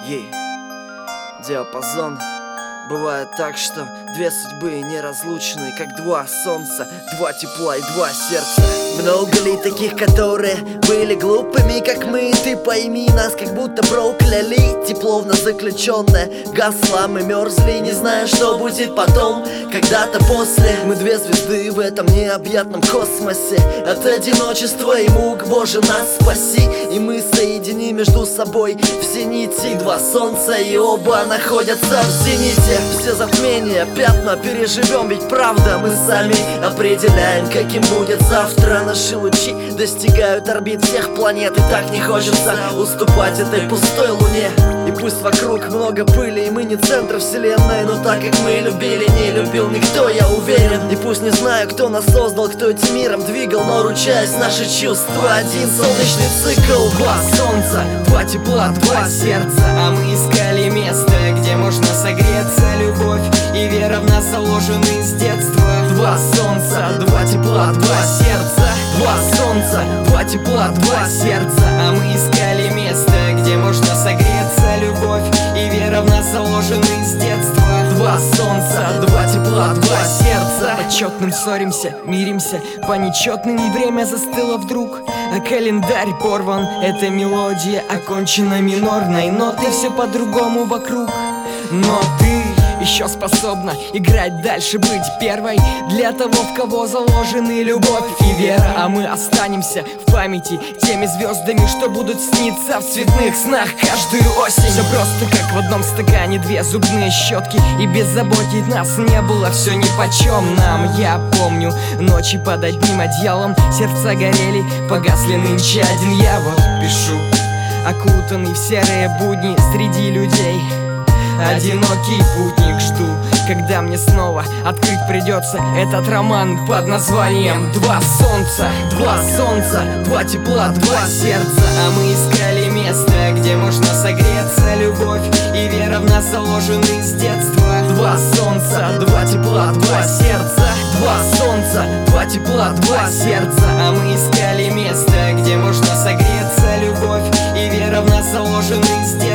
Ей, диапазон. Бывает так, что две судьбы неразлучны, как два солнца, два тепла и два сердца. Много ли таких, которые были глупыми, как мы? Ты пойми, нас как будто прокляли. Тепло в нас заключенное гасло, мы мерзли, не зная, что будет потом, когда-то после. Мы две звезды в этом необъятном космосе. От одиночества и мук, Боже, нас спаси. И мы соединим между собой все нити. Два солнца, и оба находятся в зените. Все затмения, пятна переживем, ведь правда мы сами определяем, каким будет завтра. Наши лучи достигают орбит всех планет, и так не хочется уступать этой пустой луне. И пусть вокруг много пыли, и мы не центр вселенной, но так как мы любили, не любил никто, я уверен. И пусть не знаю, кто нас создал, кто этим миром двигал, но ручаясь наши чувства, один солнечный цикл. Два солнца, два тепла, два сердца. А мы искали место, где можно согреться. Любовь и вера в нас заложены с детства. Два солнца, два тепла, два сердца. Два солнца, два тепла, два сердца. А мы искали место, где можно согреться. Любовь и вера в нас заложены с детства. Два солнца, два тепла, два сердца. По четным ссоримся, миримся, по нечетным время застыло вдруг. А календарь порван, эта мелодия окончена минорной нотой, все по-другому вокруг. Но ты еще способна играть дальше, быть первой для того, в кого заложены любовь и вера. А мы останемся в памяти теми звездами, что будут сниться в цветных снах каждую осень. Все просто как в одном стакане две зубные щетки, и беззаботить нас не было все нипочем нам. Я помню ночи под одним одеялом, сердца горели, погасли нынче один я вот пишу, окутанный в серые будни среди людей. Одинокий путник жду, когда мне снова открыть придется этот роман под названием «Два солнца». Два солнца, два тепла, два сердца. А мы искали место, где можно согреться. Любовь и вера в нас заложены с детства. Два солнца, два тепла, два сердца. Два солнца, два тепла, два сердца. А мы искали место, где можно согреться. Любовь и вера в нас заложены с детства.